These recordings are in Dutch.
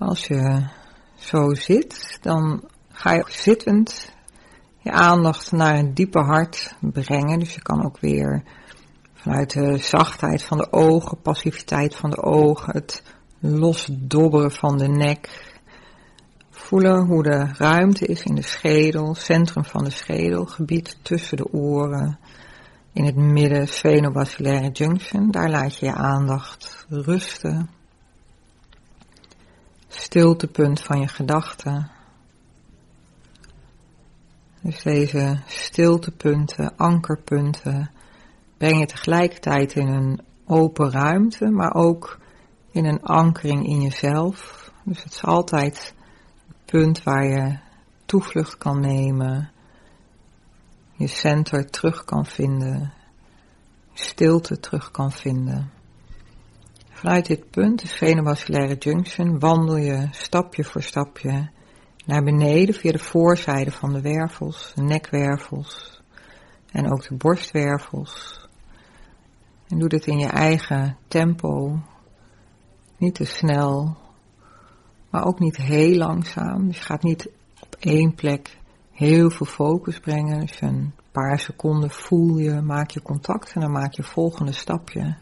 Als je zo zit, dan ga je zittend je aandacht naar een diepe hart brengen. Dus je kan ook weer vanuit de zachtheid van de ogen, passiviteit van de ogen, het losdobberen van de nek. Voelen hoe de ruimte is in de schedel, centrum van de schedel, gebied tussen de oren. In het midden, sphenobacillaire junction, daar laat je je aandacht rusten. Stiltepunt van je gedachten. Dus deze stiltepunten, ankerpunten, breng je tegelijkertijd in een open ruimte, maar ook in een ankering in jezelf. Dus het is altijd het punt waar je toevlucht kan nemen, je center terug kan vinden, stilte terug kan vinden. Vanuit dit punt, de sphenobacillaire junction, wandel je stapje voor stapje naar beneden via de voorzijde van de wervels, de nekwervels en ook de borstwervels. En doe dit in je eigen tempo, niet te snel, maar ook niet heel langzaam. Dus je gaat niet op één plek heel veel focus brengen. Dus een paar seconden voel je, maak je contact en dan maak je volgende stapje.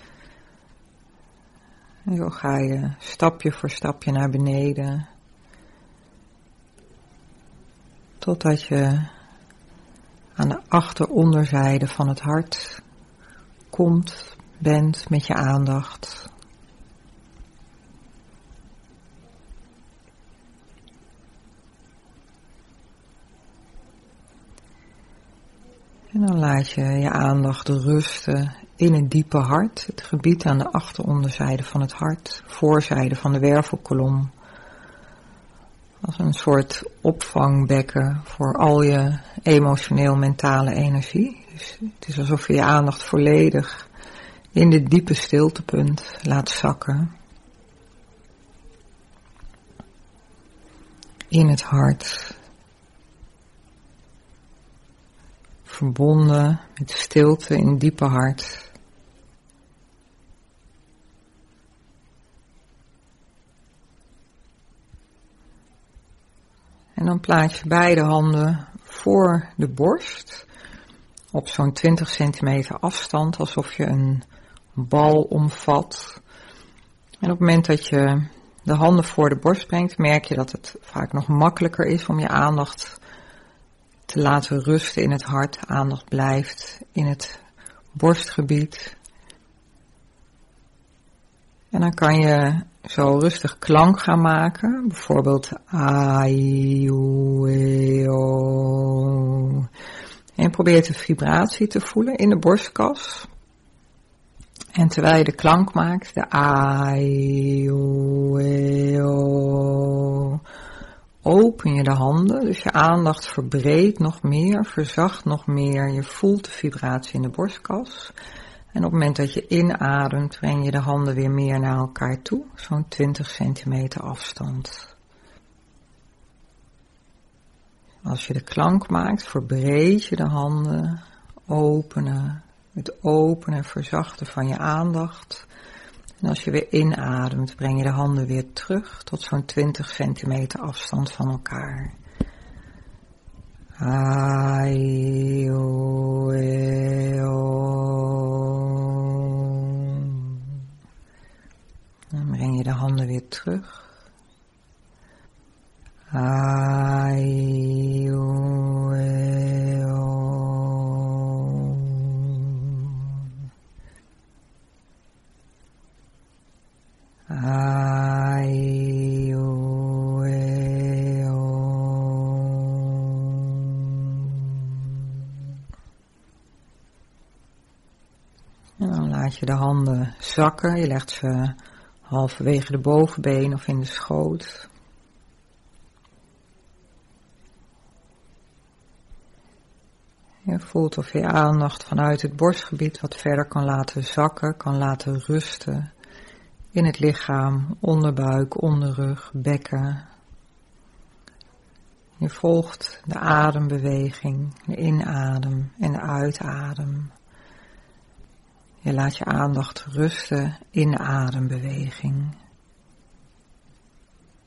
En zo ga je stapje voor stapje naar beneden. Totdat je aan de achteronderzijde van het hart bent met je aandacht. En dan laat je je aandacht rusten in het diepe hart, het gebied aan de achteronderzijde van het hart, voorzijde van de wervelkolom. Als een soort opvangbekken voor al je emotioneel-mentale energie. Dus het is alsof je je aandacht volledig in dit diepe stiltepunt laat zakken. In het hart. Verbonden met de stilte in het diepe hart. En dan plaats je beide handen voor de borst. Op zo'n 20 centimeter afstand, alsof je een bal omvat. En op het moment dat je de handen voor de borst brengt, merk je dat het vaak nog makkelijker is om je aandacht te laten rusten in het hart. Aandacht blijft in het borstgebied. En dan kan je zo rustig klank gaan maken. Bijvoorbeeld a, i, u, e, o. En probeer de vibratie te voelen in de borstkas. En terwijl je de klank maakt, de a, i, u, e, o, open je de handen. Dus je aandacht verbreedt nog meer, verzacht nog meer. Je voelt de vibratie in de borstkas. En op het moment dat je inademt, breng je de handen weer meer naar elkaar toe. Zo'n 20 centimeter afstand. Als je de klank maakt, verbreed je de handen. Openen. Het openen en verzachten van je aandacht. En als je weer inademt, breng je de handen weer terug tot zo'n 20 centimeter afstand van elkaar. Ai, o, e, o. Dan breng je de handen weer terug. Ai, o, e, o. Ai, o, e, o. En dan laat je de handen zakken. Je legt ze halverwege de bovenbeen of in de schoot. Je voelt of je je aandacht vanuit het borstgebied wat verder kan laten zakken, kan laten rusten. In het lichaam, onderbuik, onderrug, bekken. Je volgt de adembeweging, de inadem en de uitadem. Je laat je aandacht rusten in de adembeweging.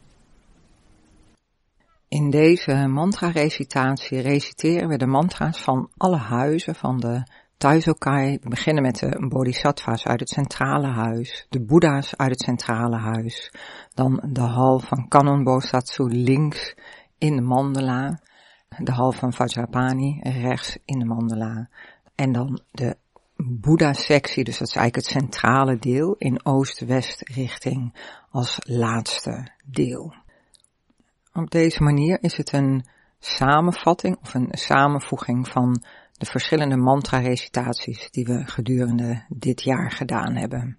In deze mantra-recitatie reciteren we de mantra's van alle huizen van de Taizokai. We beginnen met de bodhisattva's uit het centrale huis, de boeddha's uit het centrale huis, dan de hal van Kannon Bosatsu links in de mandala, de hal van Vajrapani rechts in de mandala en dan de Boeddha-sectie, dus dat is eigenlijk het centrale deel in oost-west richting als laatste deel. Op deze manier is het een samenvatting of een samenvoeging van de verschillende mantra-recitaties die we gedurende dit jaar gedaan hebben.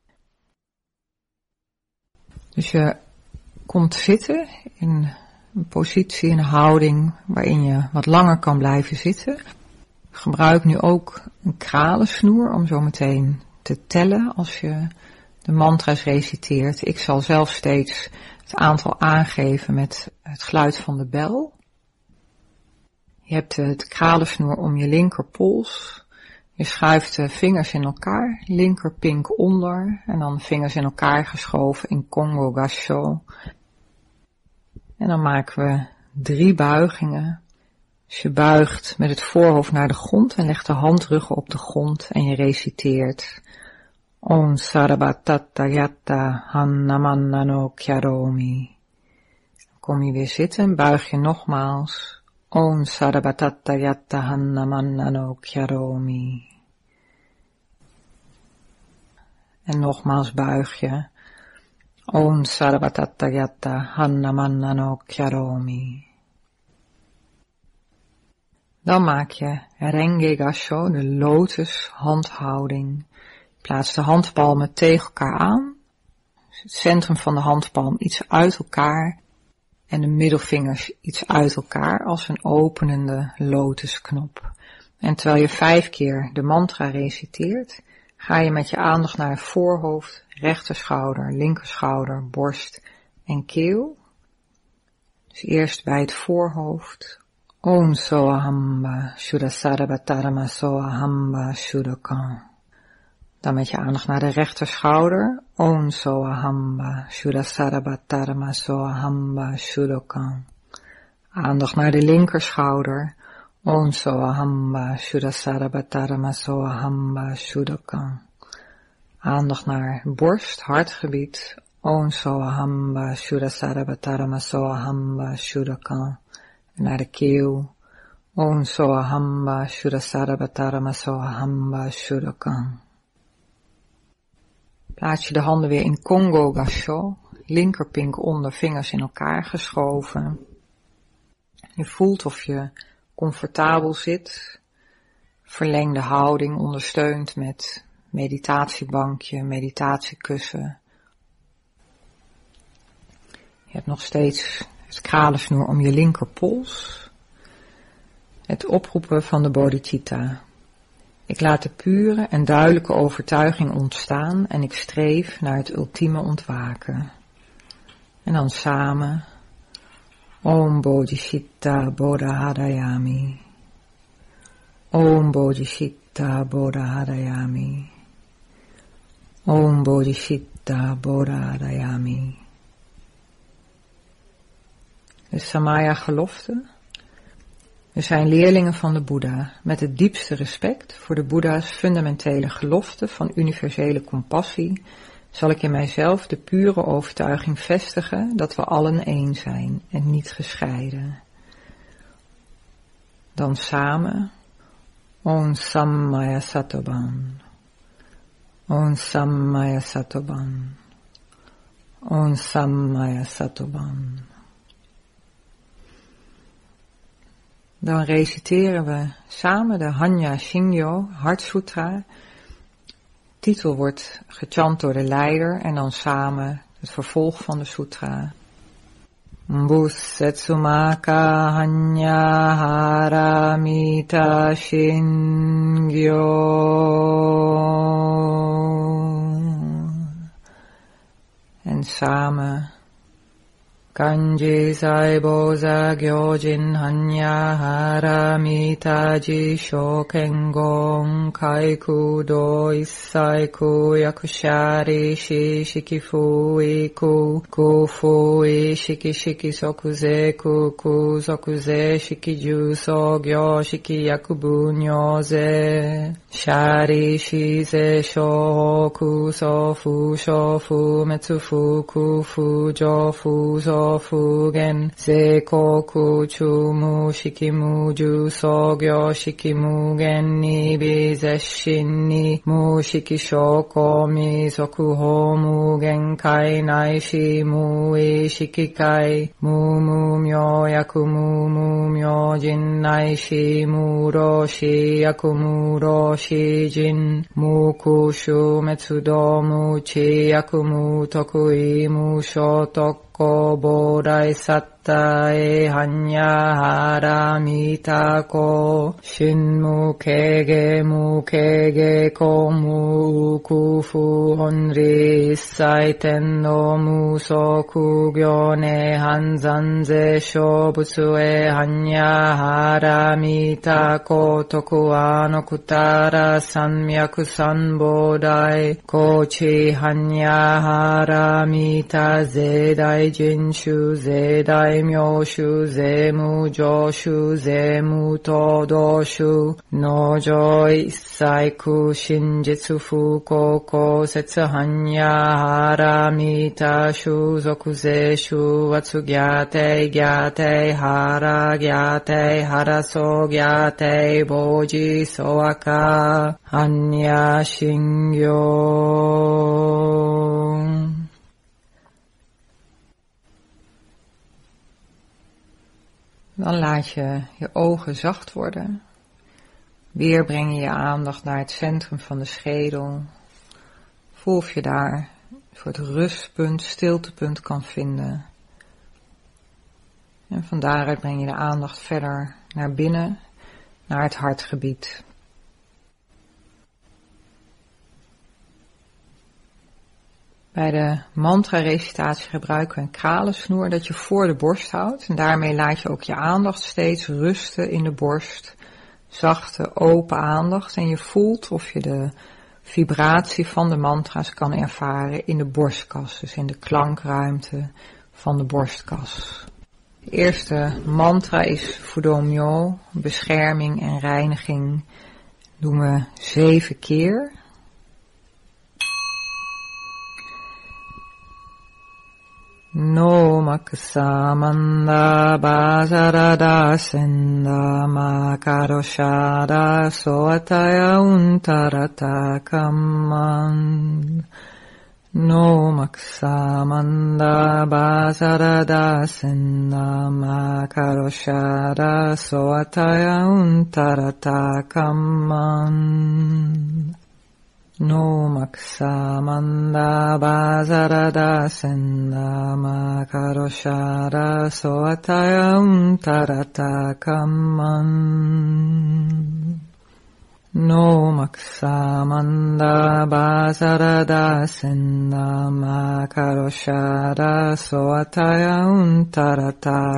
Dus je komt zitten in een positie, een houding waarin je wat langer kan blijven zitten. Gebruik nu ook een kralensnoer om zo meteen te tellen als je de mantra's reciteert. Ik zal zelf steeds het aantal aangeven met het geluid van de bel. Je hebt het kralensnoer om je linkerpols. Je schuift de vingers in elkaar, linkerpink onder en dan vingers in elkaar geschoven in Kongo Gassho. En dan maken we 3 buigingen. Dus je buigt met het voorhoofd naar de grond en legt de handruggen op de grond en je reciteert Om Sarabatattayata Hannamannano Kyaromi. Dan kom je weer zitten en buig je nogmaals Om Sarabatattayata Hannamannano Kyaromi. En nogmaals buig je Om Sarabatattayata Hannamannano Kyaromi. Dan maak je Renge Gassho, de lotushandhouding. Plaats de handpalmen tegen elkaar aan. Het centrum van de handpalm iets uit elkaar. En de middelvingers iets uit elkaar als een openende lotusknop. En terwijl je 5 keer de mantra reciteert, ga je met je aandacht naar het voorhoofd, rechterschouder, linkerschouder, borst en keel. Dus eerst bij het voorhoofd. Om Soahamba Shuddhasarabhatarama Soahamba Shuddhakan. Dan met je aandacht naar de rechterschouder. Om Soahamba Shuddhasarabhatarama Soahamba Shuddhakan. Aandacht naar de linkerschouder. Om Soahamba Shuddhasarabhatarama Soahamba Shuddhakan. Aandacht naar borst, hartgebied. Om Soahamba Shuddhasarabhatarama Soahamba Shuddhakan. Naar de keel. Om Soahamba Shuddhasarabhatarama Soahamba Shuddhakan. Plaats je de handen weer in Kongo Gassho. Linkerpink onder, vingers in elkaar geschoven. Je voelt of je comfortabel zit. Verlengde houding ondersteund met meditatiebankje, meditatiekussen. Je hebt nog steeds het kralensnoer om je linkerpols. Het oproepen van de bodhicitta. Ik laat de pure en duidelijke overtuiging ontstaan en ik streef naar het ultieme ontwaken. En dan samen. Om Bodhicitta Bodhahadayami. Om Bodhicitta Bodhahadayami. Om Bodhicitta Bodhahadayami. De Samaya gelofte. We zijn leerlingen van de Boeddha met het diepste respect voor de Boeddha's fundamentele gelofte van universele compassie, zal ik in mijzelf de pure overtuiging vestigen dat we allen één zijn en niet gescheiden. Dan samen, Om Sammaya Satoban, Om Sammaya Satoban, Om Sammaya Satoban. Dan reciteren we samen de Hanya Shingyo Hartsutra. Titel wordt gechant door de leider en dan samen het vervolg van de sutra. Busetsumaka Hanya Haramita Shingyo. En samen Kanji Saibo za Gyojin Hanya Haramitaji Shokengon Kaiku do Issaiku Yakushari Shikifu Iku Kufu Shiki Shiki Sokuze Kuku Sokuze Shiki Juso Gyo Shiki Yakubu Nyoze Shari Shize Shoku Sofu Shofu Metsufu Kufu Jofu Sofu Gen Seikoku Chumu Shikimu Juso Gyo Shikimu Gen Nibi Zeshin Ni Mu Shiki Shoko Mi Soku Homu Gen Kai Naishi Mu Shiki Kai Mu Mu Myo Yaku Mu Mu Myo Jin Naishi Mu Roshi Yaku Mu Roshi Jin Mu Kushu Metsudo Mu Chi Yaku Mu Tokui Mu Shotoko Bodai Sattae Hanya Haramita Shinmu Kege Ko Mu Kufu Honri Saiten no Musoku Gyone Hanzanze Shobutsue Hanya Haramita Toku Ano Kutara Sanmyaku Sanbodai Kochi Hanya Haramita Zedai Jinshu Zedai Myoshu Zemu Joshu Zemu Todoshu Nojo Issaiku Shinjitsu Fukoko Setsu Hanya Haramita Shu Zokuze Shu Watsu Gyate Gyate Hara Gyate Haraso Gyate Boji Soaka Hanya Shingyo. Dan laat je je ogen zacht worden. Weer breng je je aandacht naar het centrum van de schedel. Voel of je daar een soort rustpunt, stiltepunt kan vinden. En van daaruit breng je de aandacht verder naar binnen, naar het hartgebied. Bij de mantra-recitatie gebruiken we een kralensnoer dat je voor de borst houdt. En daarmee laat je ook je aandacht steeds rusten in de borst. Zachte, open aandacht. En je voelt of je de vibratie van de mantra's kan ervaren in de borstkas. Dus in de klankruimte van de borstkas. De eerste mantra is Fudomyo, bescherming en reiniging. Doen we 7 keer. No maksamanda bazarada senda makaroshada soataya untarata kamman. No maksamanda bazarada senda makaroshada soataya untarata kamman. No maksamanda bazarada senda makaroshara soataya untarata kamman. No maksamanda bazarada senda makaroshara soataya untarata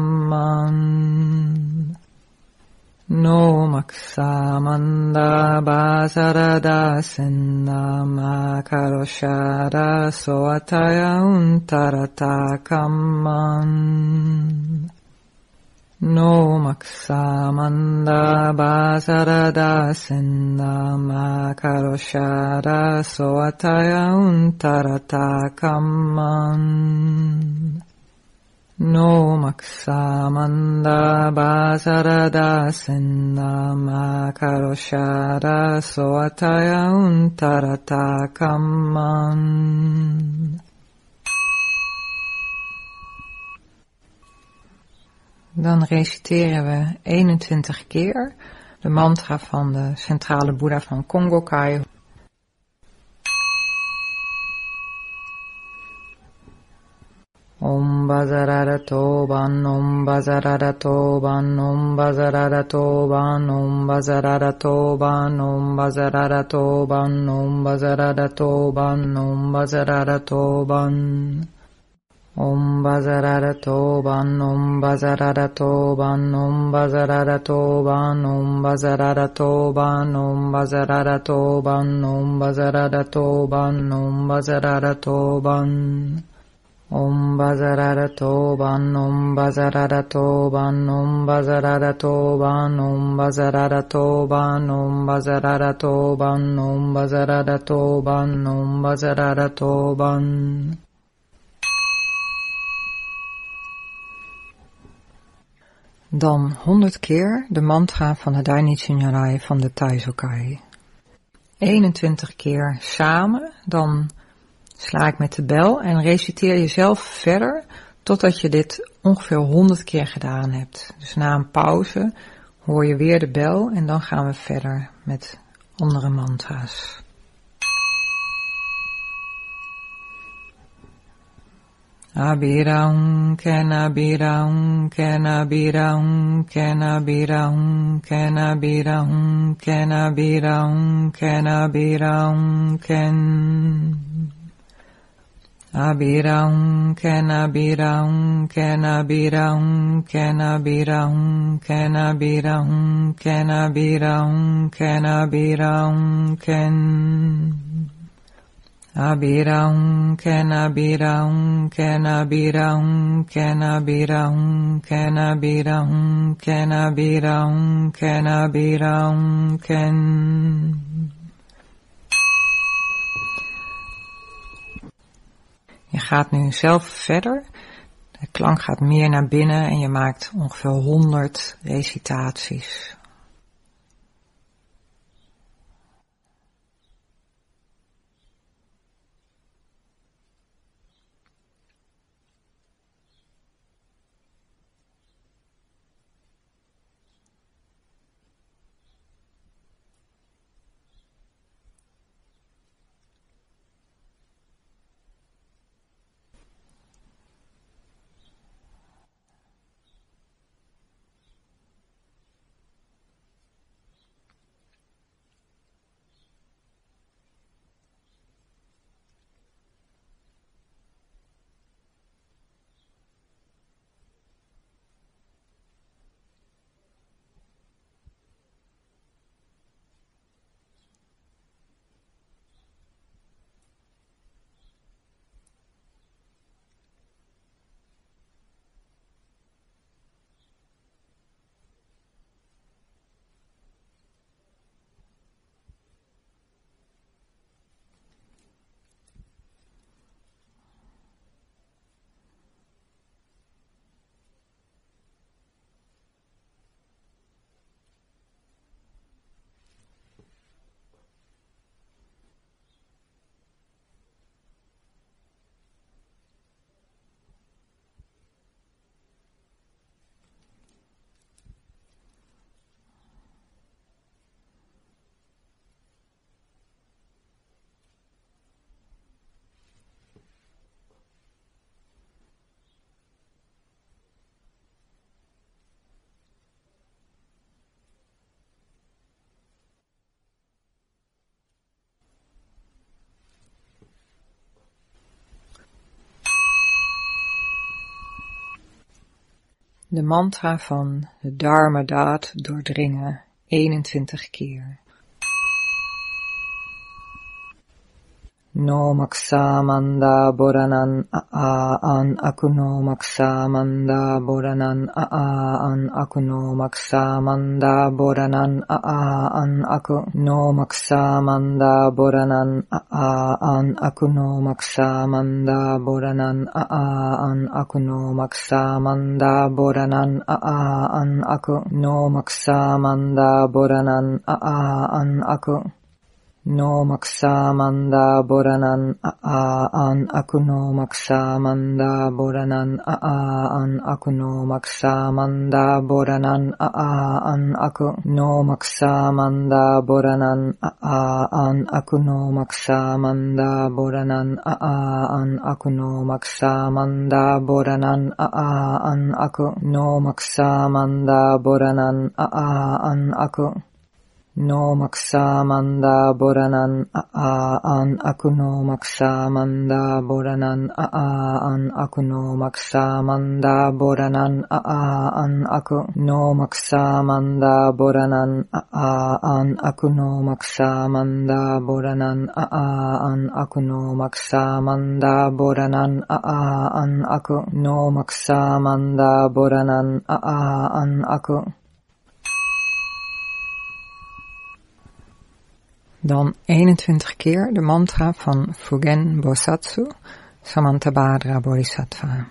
kamman. No maksamanda bazarada senda makaroshara soataya untarata kamman. No maksamanda bazarada senda makaroshara soataya untarata kamman. No maksamanda bazarada senda makaroshara soataya untarata kamman. Dan reciteren we 21 keer de mantra van de centrale Boeddha van Kongokai. Om Bazarada Toban, Om Bazarada Toban, Om Bazarada Toban, Om Bazarada Toban, Om Bazarada Toban, Om Bazarada Toban, Om Bazarada Toban. Om Bazaratoban, Om Bazaratoban, Om Bazaratoban, Om Bazaratoban, Om Bazaratoban, Om Bazaratoban, Om Bazaratoban. Om Bazaratoban, Om Bazaratoban, Om Bazaratoban, Om Bazaratoban, Om Bazaratoban, Om Bazaratoban, Om Bazaratoban. Dan 100 keer de mantra van de Dainichi Nyorai van de Taizokai. 21 keer samen, dan sla ik met de bel en reciteer jezelf verder totdat je dit ongeveer 100 keer gedaan hebt. Dus na een pauze hoor je weer de bel en dan gaan we verder met andere mantra's. Abirahum, kenabirahum, kenabirahum, kenabirahum, kenabirahum, kenabirahum, kenabirahum, ken. Abirahum, kenabirahum, kenabirahum, kenabirahum, kenabirahum, kenabirahum, kenabirahum, ken. Abirahum, kenabirahum, kenabirahum, kenabirahum, kenabirahum, kenabirahum, kenabirahum, ken. Je gaat nu zelf verder. De klank gaat meer naar binnen en je maakt ongeveer 100 recitaties. De mantra van de Dharma-daad doordringen 21 keer. No maksamanda boranan aan akuno maksamanda boranan aan akuno maksamanda boranan aan akuno maksamanda boranan aan akuno maksamanda boranan aan akuno maksamanda boranan aan akuno maksamanda boranan aan akuno No maksamanda boranan aan akuno maksamanda boranan aan akuno maksamanda boranan aan akuno maksamanda boranan aan akuno maksamanda boranan aan akuno maksamanda boranan aan akuno maksamanda boranan aan akuno no maksamanda boranan an aku no maksamanda boranan an aku no maksamanda boranan an aku no maksamanda boranan an aku no maksamanda boranan an aku no maksamanda boranan an aku no maksamanda boranan an aku. Dan 21 keer de mantra van Fugen Bosatsu, Samantabhadra Bodhisattva.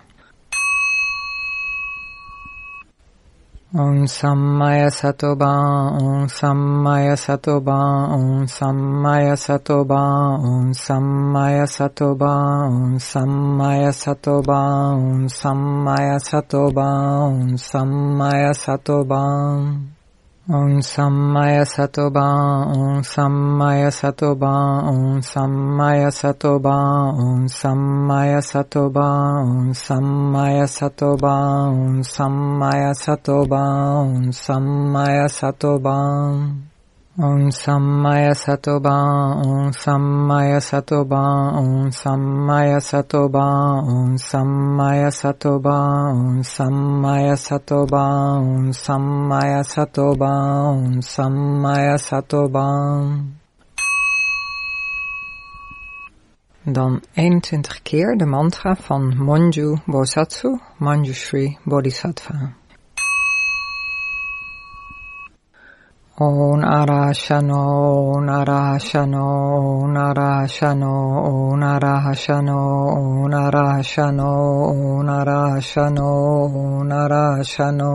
Om Sammaya Satoba, Om Sammaya Satoba, Om Sammaya Satoba, Om Sammaya Satoba, Om Sammaya Satoba, Om Sammaya Satoba, Om Sammaya Satoba. Om Sammaya Satoba, Om Sammaya Satoba, Om Sammaya Satoba, Om Sammaya Satoba, Om Sammaya Satoba, Om Sammaya Satoba, Om Sammaya Satoba. Om Sammaya Satoba, Om Sammaya Satoba, Om Sammaya Satoba, Om Sammaya Satoba, Om Sammaya Satoba, Om Sammaya Satoba, Om Sammaya Satoba. Dan 21 keer de mantra van Monju Bosatsu, Manjushri Bodhisattva. O Narashano, O Narashano, O Narashano, O Narashano, O Narashano, O Narashano, O Narashano.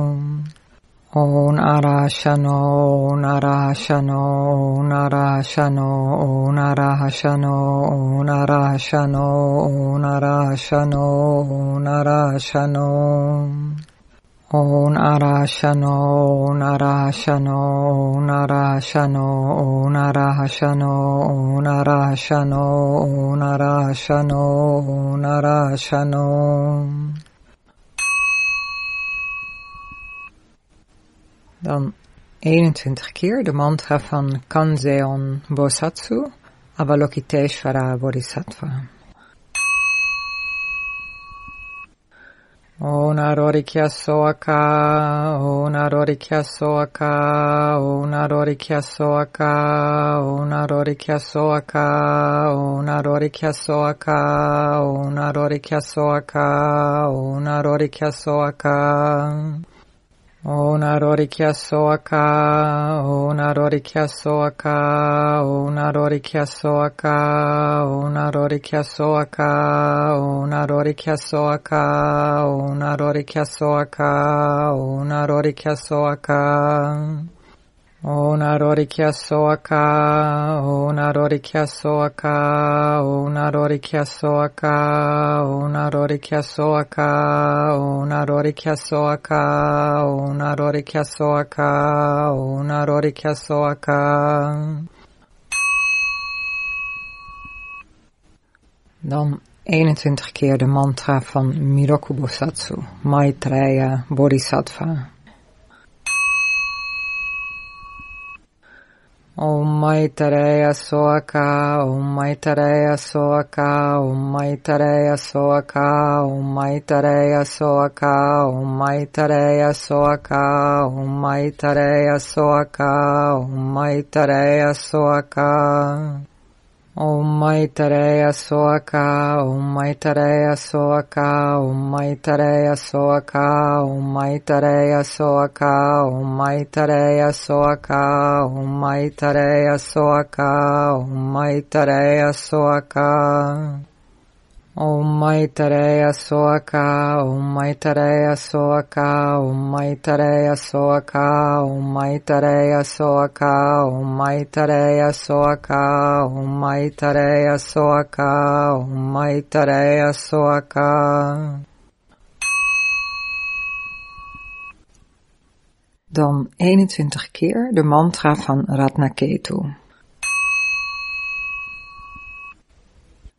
O Narashano, O Narashano, O Narashano, O Narashano, O Narashano, O Narashano, O Narashano. O Narashano, O Narashano, O Narashano, O Narashano, O Narashano, O Narashano, O Narashano. Dan 21 keer de mantra van Kanzeon Bosatsu, Avalokiteshvara Bodhisattva. O Narorikya Soaka, O Narorikya Soaka, O Narorikya Soaka, O Narorikya Soaka, O Narorikya Soaka, O Narorikya Soaka, O Narorikya Soaka. O Narorikya Soaka, O Narorikya Soaka, O Narorikya Soaka, O Narorikya Soaka, O Narorikya Soaka, O Narorikya Soaka, O Narorikya Soaka. O Narorikya Soaka, O Narorikya Soaka, O Narorikya Soaka, O Narorikya Soaka, O Narorikya Soaka, O Narorikya Soaka, O Narorikya Soaka. Dan 21 keer de mantra van Miroku Bosatsu, Maitreya Bodhisattva. Om Maitreya Soaka, Om Maitreya Soaka, Om Maitreya Soaka, Om Maitreya Soaka, Om Maitreya Soaka, Om Maitreya Soaka, Om Maitreya Soaka. Om Maitreya Soaka, Om Maitreya Soaka, Om Maitreya Soaka, Om Maitreya Soaka, Om Maitreya Soaka, Om Maitreya Soaka, Om Maitreya Soaka. Om Maitreya Soaka, Om Maitreya Soaka, Om Maitreya Soaka, Om Maitreya Soaka, Om Maitreya Soaka, Om Maitreya Soaka, Om Maitreya Soaka. Dan 21 keer de mantra van Ratnaketu.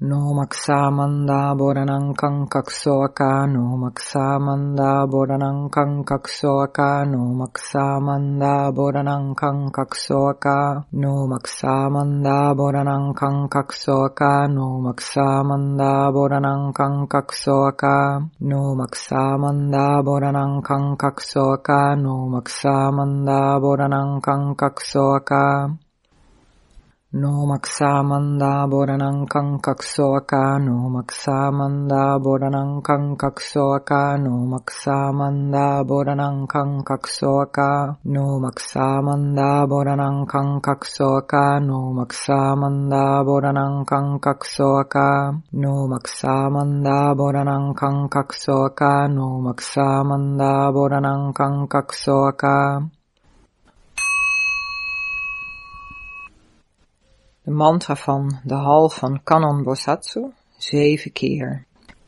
No maksamanda boranang kankaksoaka, no maksamanda boranang kankaksoaka, no maksamanda boranang kankaksoaka, no maksamanda boranang kankaksoaka, no maksamanda boranang kankaksoaka, no maksamanda boranang kankaksoaka, no maksamanda boranang kankaksoaka. No maksamanda boranang kankaksoaka, no maksamanda boranang kankaksoaka, no maksamanda boranang kankaksoaka, no maksamanda boranang kankaksoaka, no maksamanda boranang kankaksoaka, no maksamanda boranang kankaksoaka, no maksamanda boranang kankaksoaka. De mantra van de hal van Kannon Bosatsu, 7 keer.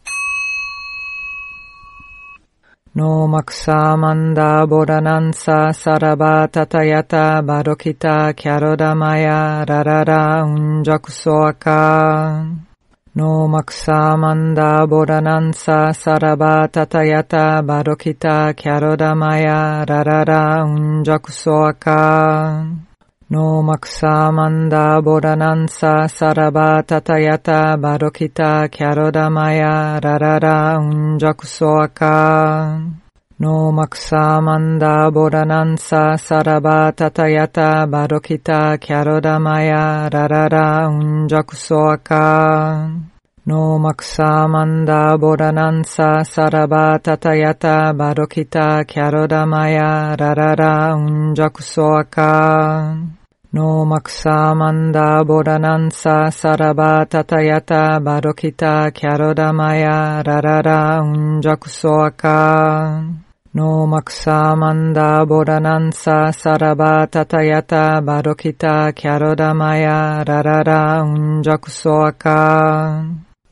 No maksamanda boranansa saraba tatayata barokita kyarodamaya rarara unjakusoaka. No maksamanda boranansa saraba tatayata barokita kyarodamaya rarara unjakusoaka. No maksamanda boranansa saraba tatayata barokita kyarodamaya rarara unjakusoaka. No maksamanda boranansa saraba tatayata barokita kyarodamaya rarara unjakusoaka. No maksamanda boranansa saraba tatayata barokita kyarodamaya rarara unjakusoaka. No maksamanda boranansa saraba tatayata barokita kyarodamaya rarara unjakusoaka. No maksamanda boranansa saraba tatayata barokita kyarodamaya rarara unjakusoaka.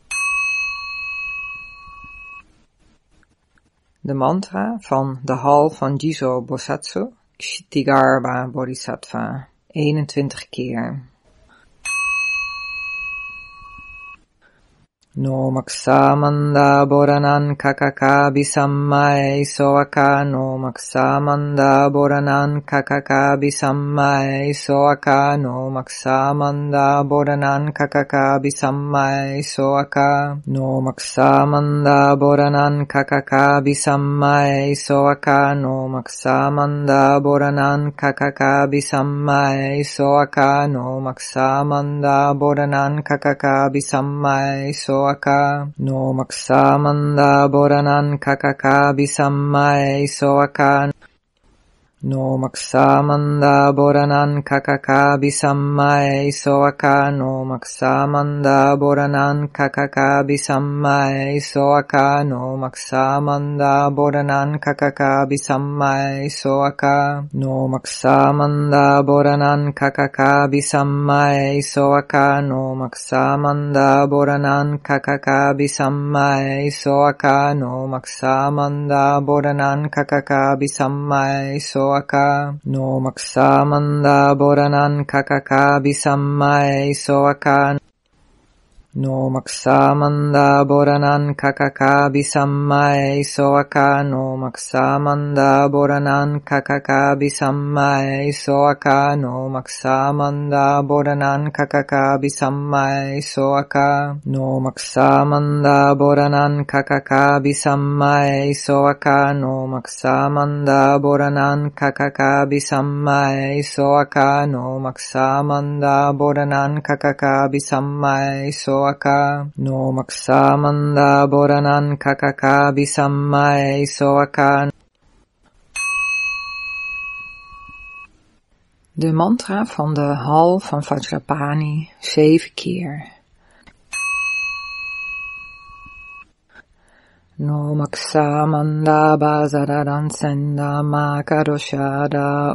De mantra van de hal van Jizo Bosatsu, Kshitigarbha Bodhisattva, 21 keer. No maksamanda boranan kakaka bisammae soaka, no maksamanda boranan kakaka bisammae soaka, no maksamanda boranan kakaka bisammae soaka, no maksamanda boranan kakaka bisammae soaka, no maksamanda boranan kakaka bisammae soaka, no maksamanda boranan kakaka bisammae soaka. No maksamanda boranan kakaka bisammae soaka. No maksamanda boranan kakaka bisammae soaka, no maksamanda boranan kakaka bisammae soaka, no maksamanda boranan kakaka bisammae soaka, no maksamanda boranan kakaka bisammae soaka, no maksamanda boranan kakaka bisammae soaka, no maksamanda boranan kakaka bisammae soaka. No maksamanda boranan kakaka bisammae soaka. No maksamanda boranan kakaka bisammae soaka, no maksamanda boranan kakaka bisammae soaka, no maksamanda boranan kakaka bisammae soaka, no maksamanda boranan kakaka bisammae soaka, no maksamanda boranan kakaka bisammae soaka, no maksamanda boranan kakaka bisammae soaka. No maksamanda boranan kakaka bisammae soaka. De mantra van de hal van Vajrapani, 7 keer. No maksamanda bazaradan senda makaroshada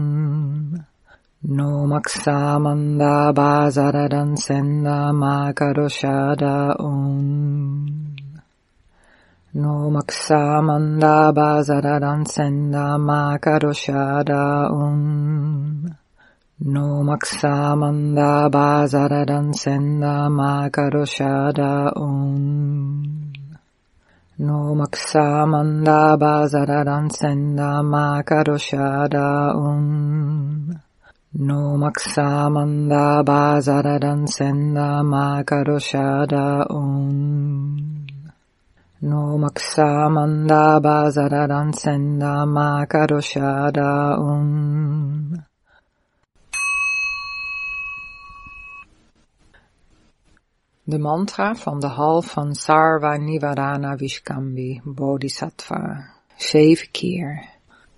No maksamanda bazaradan senda makaroshada No maksamanda bazaradan senda makaroshada No maksamanda bazaradan senda makaroshada on. No maksamanda bazaradan senda makaroshada on. No maksamanda bazaradan senda makaroshada on. No maksamanda bazaradan senda makaroshada on. De mantra van de hal van Sarva Nivarana Vishkambi Bodhisattva. 7 keer.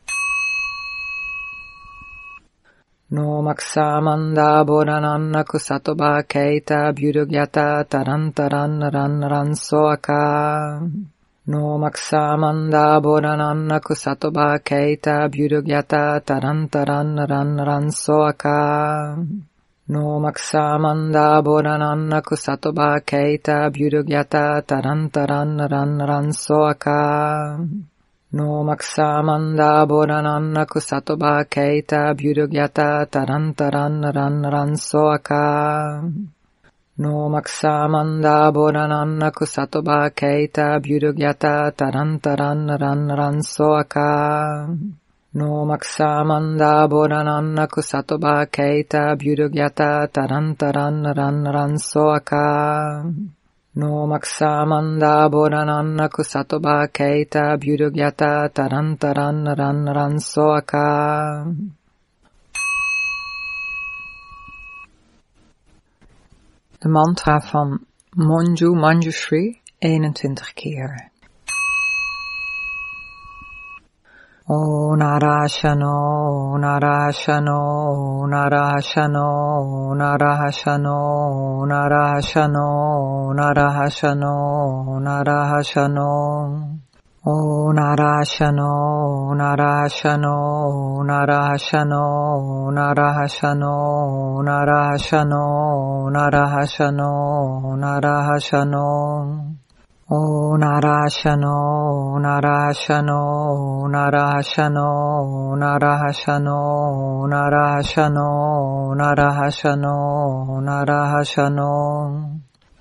No maksamanda bodhananna kusatoba keita bhudugyata tarantaran ran soaka. No maksamanda bodhananna kusatoba keita bhudugyata tarantaran ran soaka. No maksamanda bodhananna kusatoba keita bhudugyata tarantaran ran soaka. No maksamanda bodhananna kusatoba keita bhudugyata tarantaran ran soaka. No maksamanda bodhananna kusatoba keita bhudugyata tarantaran ran soaka. No maksamanda bodhananna kusatoba keita bhudugyata tarantaran ran soaka. No maksamanda bodhananna kusatoba keita bhudugyata tarantaran ran soaka. De mantra van Monju Manjushri 21 keer. O Narashano, Narashano, Narashano, Narashano, Narashano, Narashano, Narashano. O Narashano, Narashano, Narashano, Narashano, Narashano, Narashano, Narashano. O Narashano, Narashano, Narashano, Narashano, Narashano, Narashano, Narashano.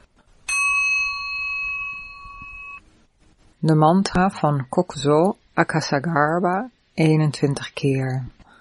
De mantra van Kokzo Akasagarbha 21 keer.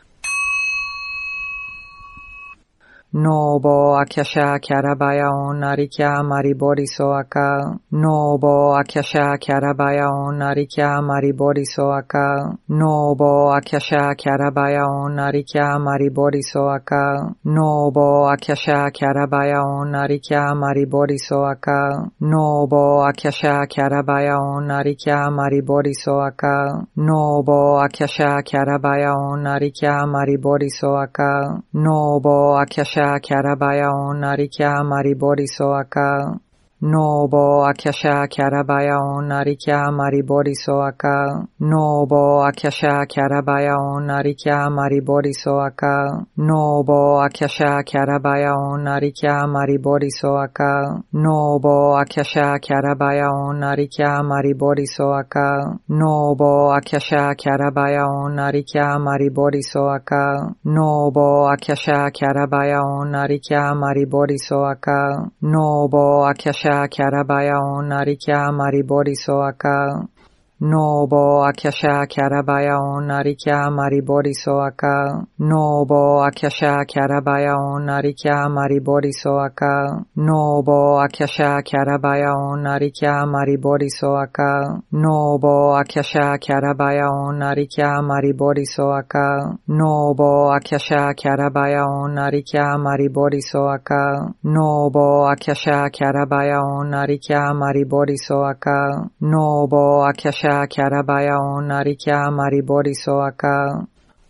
Nobo akyasha kyarabaya on narikya maribori soaka. Nobo akyasha kyarabaya on narikya maribori soaka. Nobo akyasha kyarabaya on narikya maribori soaka. Nobo akyasha kyarabaya on narikya maribori soaka. Nobo akyasha kyarabaya on narikya maribori soaka. Nobo akyasha kyarabaya on narikya maribori soaka. Nobo akyasha kyarabaya on narikya maribori soaka. Nobo akyasha kyarabaya on narikya maribori soaka. Nobo akyasha kyarabaya on narikya maribori soaka. Nobo akyasha kyarabaya on narikya maribori soaka. Nobo akyasha kyarabaya on narikya maribori soaka. Nobo akyasha kyarabaya on narikya maribori soaka. Nobo akyasha kyarabaya on narikya maribori soaka. Nobo akyasha kyarabaya on narikya maribori soaka. Nobo akyasha kyarabaya on narikya maribori soaka. Nobo akyasha kyarabaya on narikya maribori soaka. Nobo akyasha kyarabaya on narikya maribori soaka. Nobo akyasha kyarabaya on narikya maribori soaka. Nobo akyasha kyarabaya on narikya maribori soaka. Nobo akyasha kyarabaya on narikya maribori soaka. Nobo akyasha kyarabaya on narikya maribori soaka.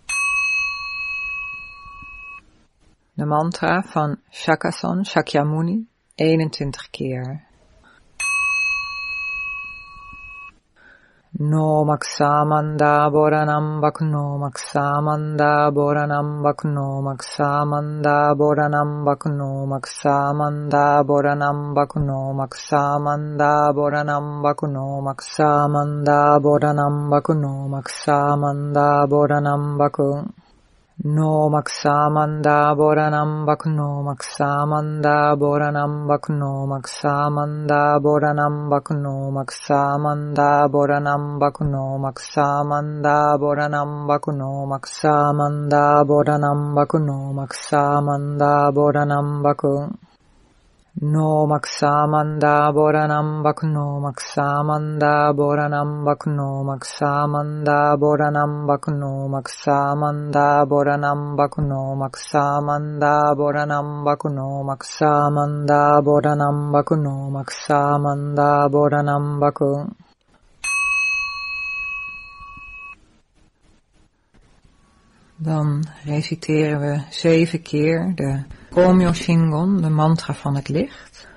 De mantra van Shakason Shakyamuni 21 keer. No maksamanda boranam vakno maksamanda boranam vakno maksamanda boranam vakno maksamanda boranam vakno maksamanda boranam vakno maksamanda boranam vakno maksamanda boranam vakno. No maksamanda boranam bakno maksamanda boranam bakno maksamanda boranam bakno maksamanda boranam bakno maksamanda boranam bakno maksamanda boranam bakno maksamanda boranam bakno No maksamanda boranam bakno maksamanda boranam bakno maksamanda boranam bakno maksamanda boranam bakno maksamanda boranam bakno maksamanda boranam bakno maksamanda boranam bakno Dan reciteren we 7 keer de Komyo Shingon, de mantra van het licht.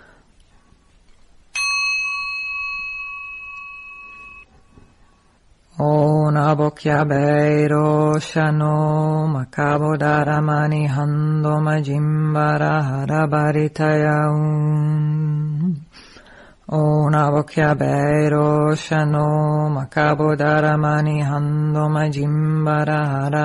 O Nabokya Beiro Shano Makabo Daramani Hando Majimbara Harabaritayaun O Nabokya Beiro Shano Makabo Daramani Hando Majimbara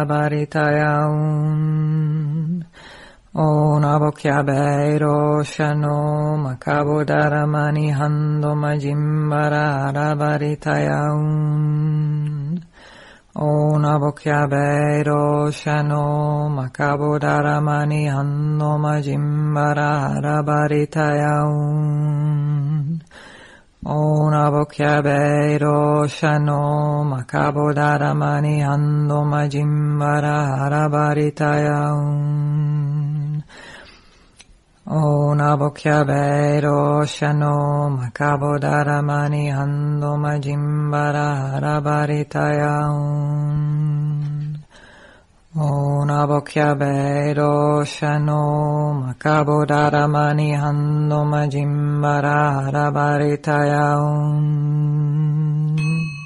Harabaritayaun O Nabokya Beiro Shano Makabo Daramani Hando Majimbara Harabaritayaun O Nabokya Beiro Shano Makabo Daramani Hando Majimbara Harabaritayaun O Nabokya Beiro Shano Makabo Daramani Hando Majimbara Harabaritayaun O Nabokya Beiro Shano Makabo Daramani Hando Majimbara Harabaritayaun O Nabokya Beiro Shano Makabo Daramani Hando Majimbara Harabaritayaun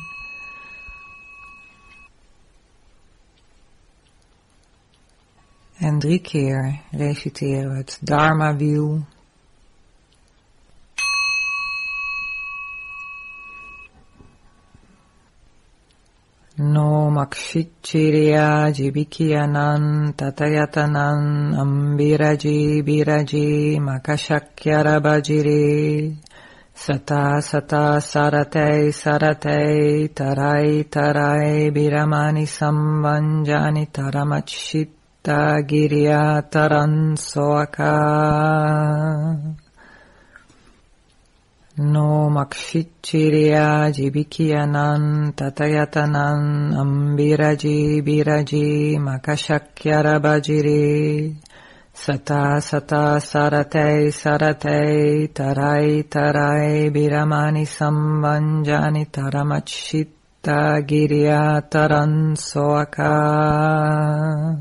En 3 keer reciteren we het Dharma-wiel. No makshichiriya jibikyanan tatayatanan ambiraji biraji makashakyarabajiri sata sata sarate sarate tarai tarai biramani sambanjani taramachit Girya taran soaka No makshichiriya jibikyanan tatayatanan ambiraji biraji makashakyarabajiri sata sata sarate sarate tarai tarai biramani sambanjani taramachita girya taran soaka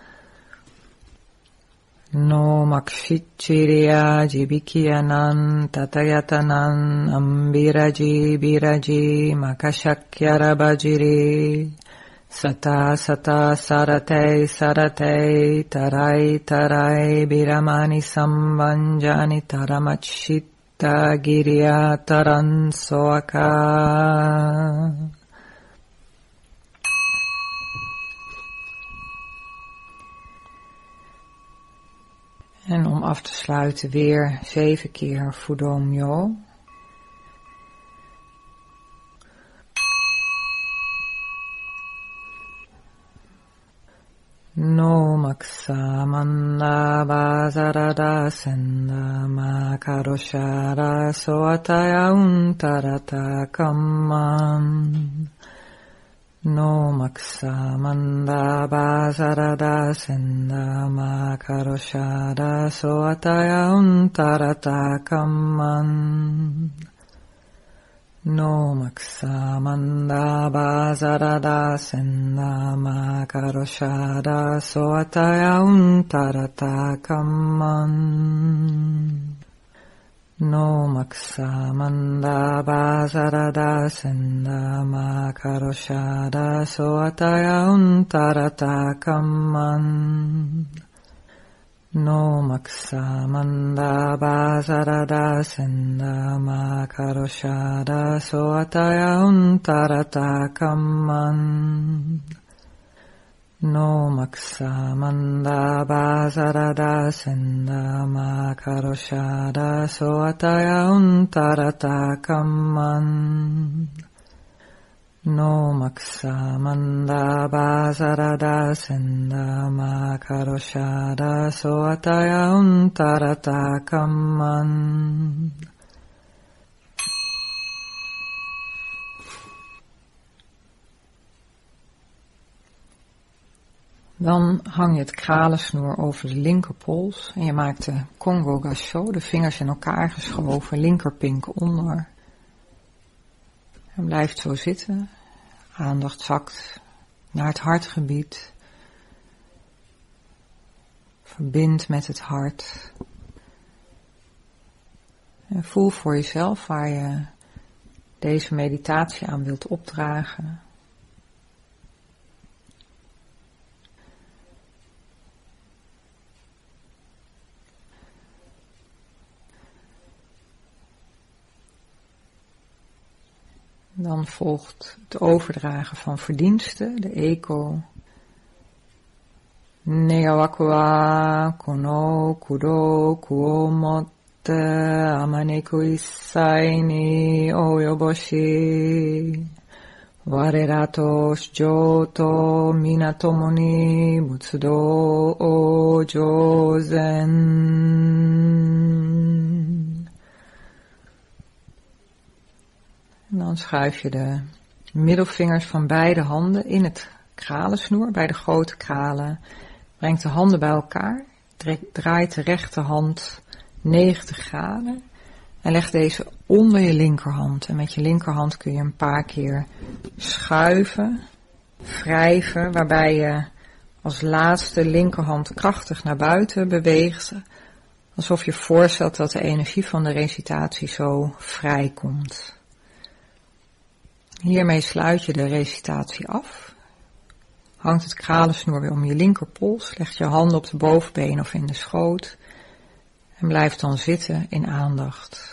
No makshichiriya jibikyanan tatayatanan ambiraji biraji makashakyarabajiri sata sata sarate sarate tarai tarai biramani sambanjani taramachita girya taran soaka En om af te sluiten weer 7 keer Fudomyo. No maksamanda bazarada senda makaroshara soataya untarata kamman. No maksamanda bazarada senda makaroshada soataya untarata kamman. No maksamanda bazarada senda makaroshada soataya untarata kamman. No maksamanda bazarada senda makaroshada soataya untarata kamman. No maksamanda bazarada senda makaroshada soataya untarata kamman. No maksa manda basarada senda makaroshada soataya untarata kamman. No maksa manda basarada senda makaroshada soataya untarata kamman. Dan hang je het kralensnoer over de linkerpols en je maakt de Kongo Gassho, de vingers in elkaar geschoven, linkerpink onder. En blijft zo zitten. Aandacht zakt naar het hartgebied. Verbind met het hart. En voel voor jezelf waar je deze meditatie aan wilt opdragen. Dan volgt het overdragen van verdiensten, de eko. Negawakwa kono kudo kuomotte amaneko issai ni oyoboshi. Warerato shjoto minatomo ni butsudo ojo zen. En dan schuif je de middelvingers van beide handen in het kralensnoer, bij de grote kralen. Brengt de handen bij elkaar, draait de rechterhand 90 graden en leg deze onder je linkerhand. En met je linkerhand kun je een paar keer schuiven, wrijven, waarbij je als laatste linkerhand krachtig naar buiten beweegt. Alsof je voorstelt dat de energie van de recitatie zo vrijkomt. Hiermee sluit je de recitatie af. Hangt het kralensnoer weer om je linkerpols, leg je handen op de bovenbeen of in de schoot en blijf dan zitten in aandacht.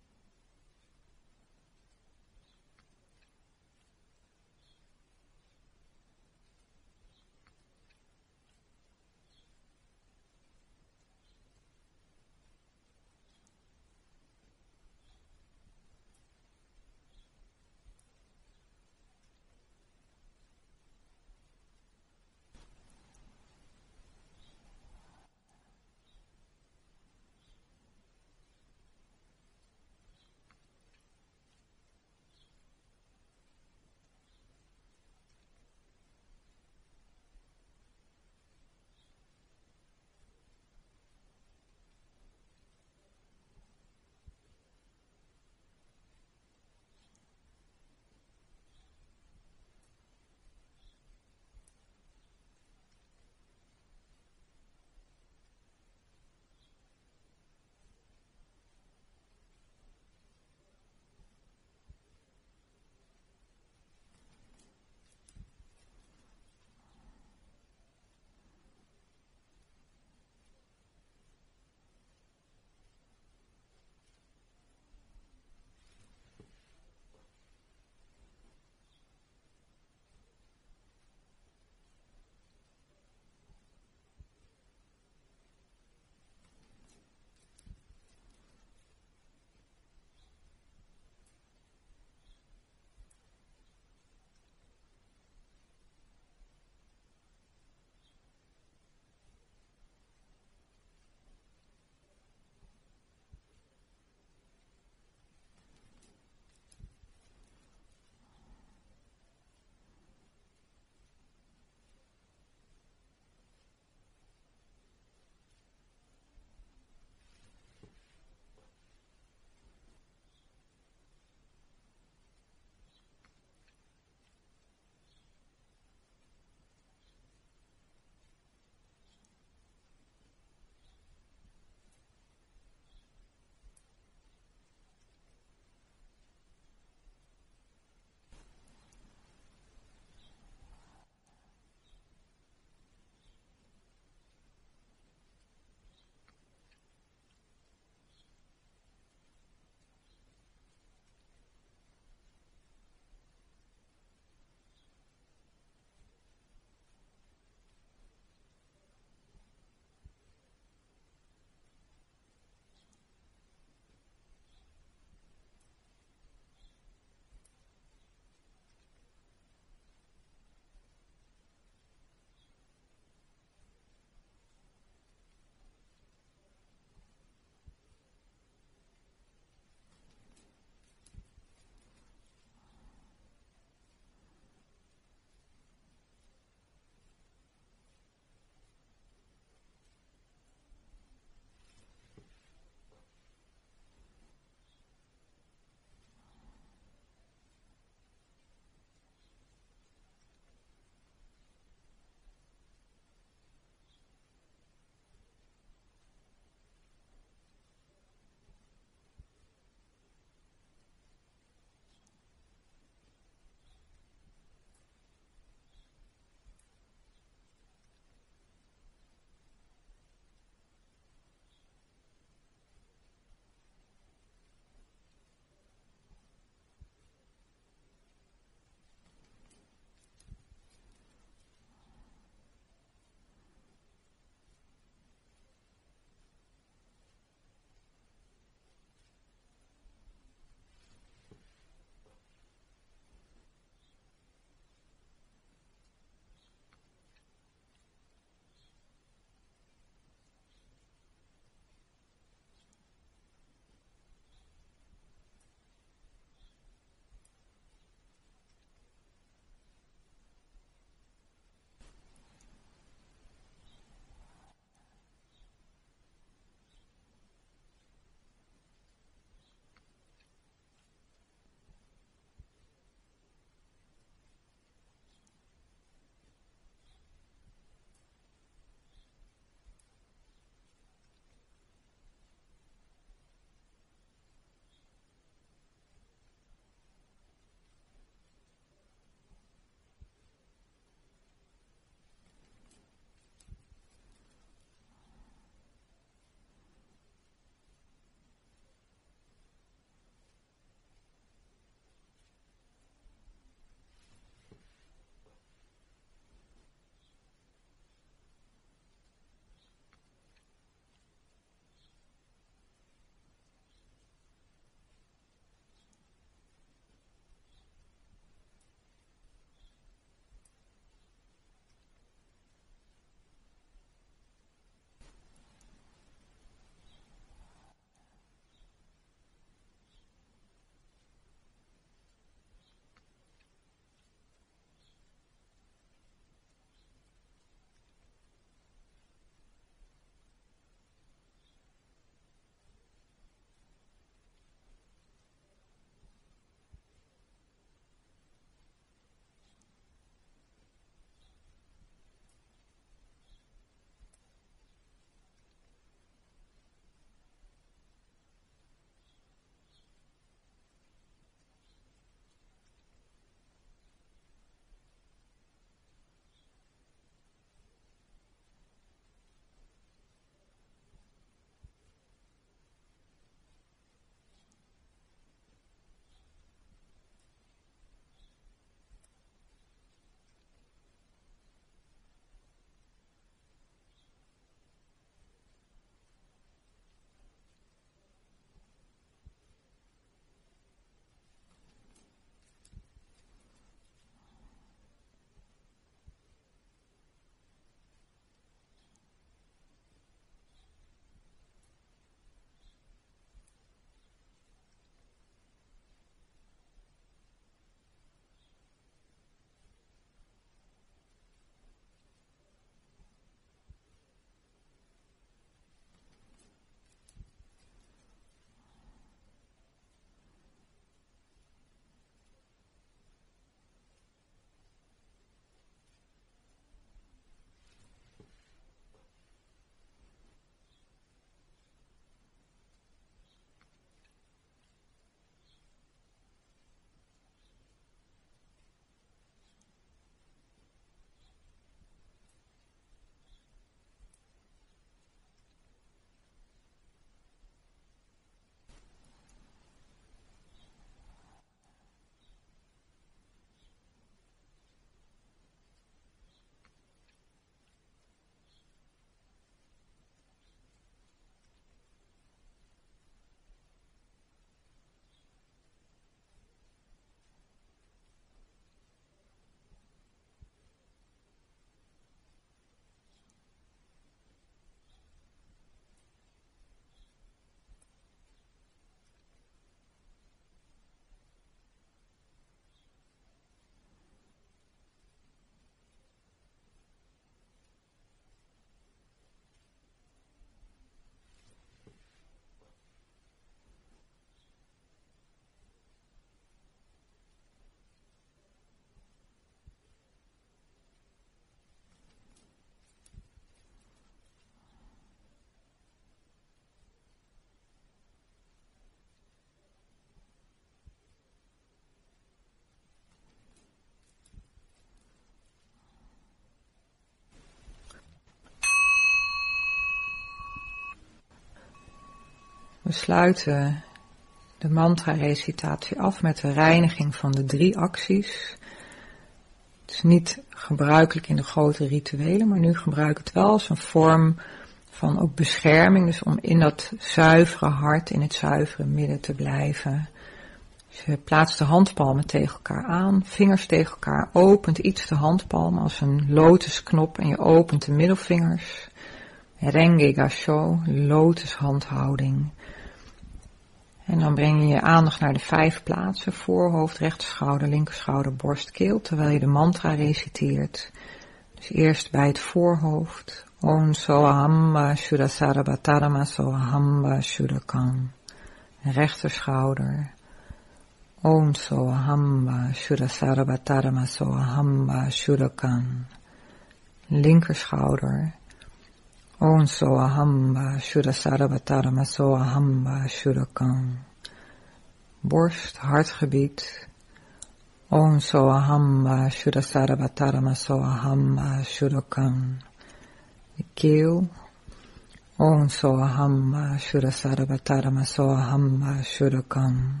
We sluiten de mantra-recitatie af met de reiniging van de 3 acties. Het is niet gebruikelijk in de grote rituelen, maar nu gebruik ik het wel als een vorm van ook bescherming. Dus om in dat zuivere hart, in het zuivere midden te blijven. Dus je plaatst de handpalmen tegen elkaar aan, vingers tegen elkaar, opent iets de handpalmen als een lotusknop en je opent de middelvingers. Renge Gasho, lotushandhouding. En dan breng je je aandacht naar de 5 plaatsen, voorhoofd, rechterschouder, linkerschouder, borst, keel, terwijl je de mantra reciteert. Dus eerst bij het voorhoofd, Om Soahamba Shuddhasarabhatarama Soahamba Shuddhakam. Rechterschouder, Om Soahamba Shuddhasarabhatarama Soahamba Shuddhakam. Linkerschouder, Om Soahamba Shuddhasarabhatarama Soahamba Shuddhakam. Borst, hartgebied, Om Soahamba Shuddhasarabhatarama Soahamba Shuddhakam. De keel, Om Soahamba Shuddhasarabhatarama Soahamba Shuddhakam.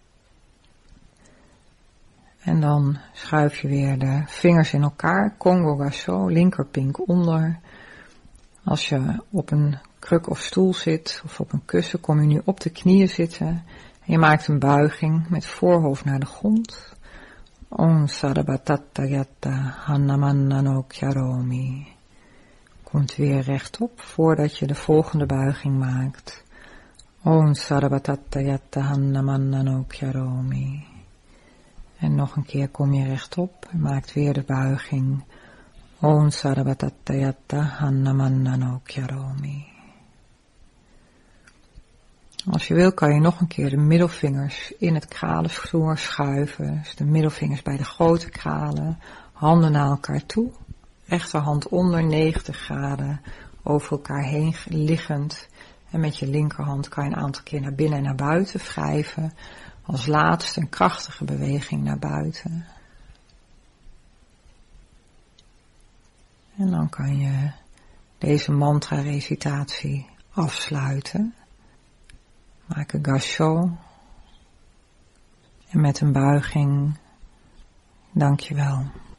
En dan schuif je weer de vingers in elkaar, Kongo Gasho, linkerpink onder. Als je op een kruk of stoel zit of op een kussen, kom je nu op de knieën zitten. En je maakt een buiging met voorhoofd naar de grond. Om Sarabhatattayata Hanamannano Kyaromi. Komt weer rechtop voordat je de volgende buiging maakt. Om Sarabhatattayata Hanamannano Kyaromi. En nog een keer kom je rechtop en maakt weer de buiging. Om Sarabhatattayata Hanamannano Kyaromi. Als je wil kan je nog een keer de middelvingers in het kralensnoer schuiven. Dus de middelvingers bij de grote kralen, handen naar elkaar toe. Rechterhand onder 90 graden, over elkaar heen liggend. En met je linkerhand kan je een aantal keer naar binnen en naar buiten wrijven. Als laatste een krachtige beweging naar buiten. En dan kan je deze mantra-recitatie afsluiten. Maak een gasho. En met een buiging, dankjewel.